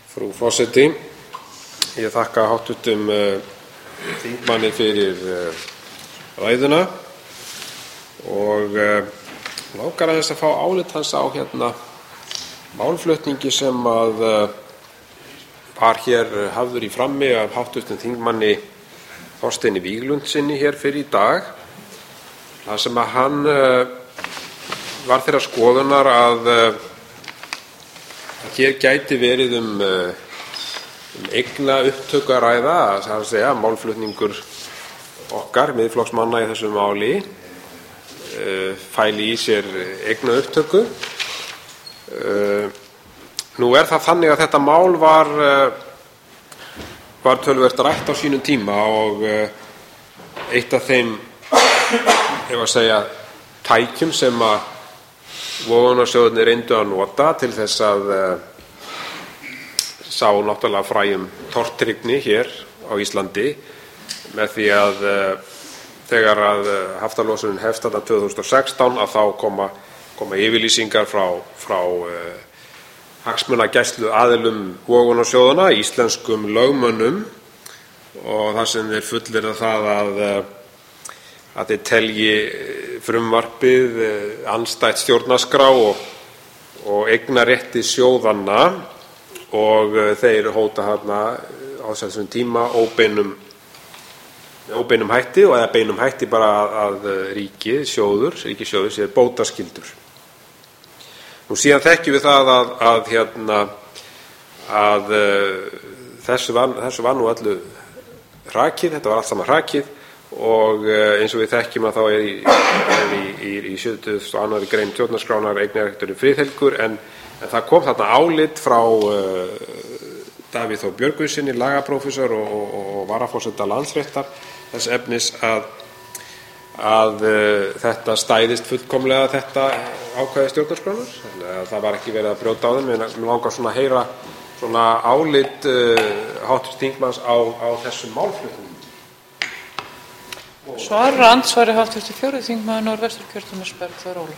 Frú forseti, ég þakka hv. Þingmanni fyrir ræðuna og langar aðeins að fá álit hans á málflutningi sem var hér hafður í frammi af hv. Þingmanni Þorsteini Víglundssyni hér fyrr í dag, þar sem hann var þeirrar skoðunar að hér gæti verið eignaupptöku að ræða, það er að segja málflutningur okkar Miðflokksmanna í þessu máli fæli í sér eignaupptöku. Nú er það þannig að þetta mál var töluvert rætt á sínum tíma og eitt af þeim, tækjum sem vogunarsjóðirnir reyndu að nota til þess að sá náttúrulega fræjum tortryggni hér á Íslandi með því að þegar að haftalosunin hefst þarna 2016 að þá koma yfirlýsingar frá hagsmunagæslu aðilum vogunarsjóðanna, íslenskum lögmönnum, og þar sem þeir fullyrða það að þeir telji frumvarpið andstætt stjórnarskrá og eignarrétti sjóðanna, og þeir hóta þarna á þessum tíma óbeinum hætti eða beinum hætti bara að ríkissjóður sé bótaskyldur. Nú síðan þekkjum við það að þessu var nú öllu hrakið, þetta var allt saman hrakið, og eins og við þekkjum að þá er í 72. grein stjórnarskrárinnar eignarrétturinn friðhelgur, en það kom þarna álit frá Davíð Þór Björgvinssyni, lagaprófessor og varaforseta Landsréttar, þess efnis að þetta stæðist fullkomlega þetta ákvæði stjórnarskrárinnar, þannig að það var ekki verið að brjóta á þeim. Mér langar svona að heyra svona álit hv. þingmanns á þessum málflutningum. Andsvari hv. 4. þingmaður Norðvesturkjördæmis Bergþór Ólason.